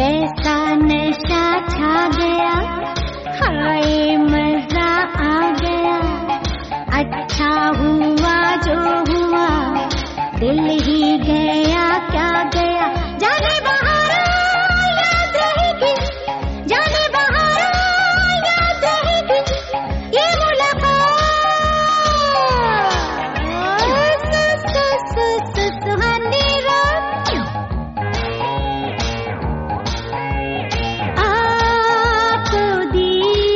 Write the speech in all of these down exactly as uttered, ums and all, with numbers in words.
कैसा नशा छा गया, हाय मजा आ गया। अच्छा हुआ जो हुआ, दिल ही गया क्या गया। जाने बहारा याद रहेगी, जाने बहारा याद रहेगी ये मुलाकात। सु सु सु सु सुहानी रात आपको दी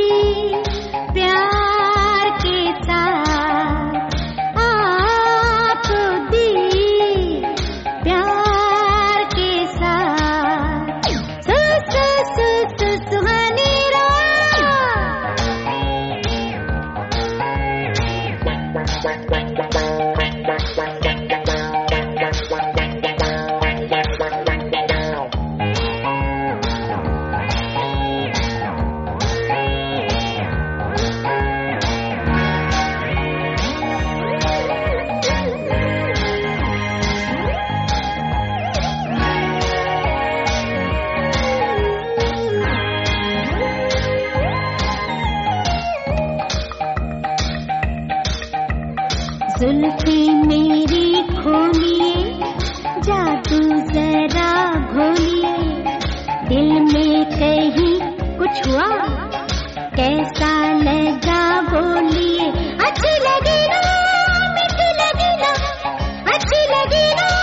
प्यार के साथ, आपको दी प्यार के साथ। सु सु सु सु सुहानी जुल्फी मेरी खोलिए, जादू जरा घोलिए। दिल में कहीं कुछ हुआ, कैसा लगा बोलिए। अच्छी लगी ना, मीठी लगी ना, अच्छी लगी ना,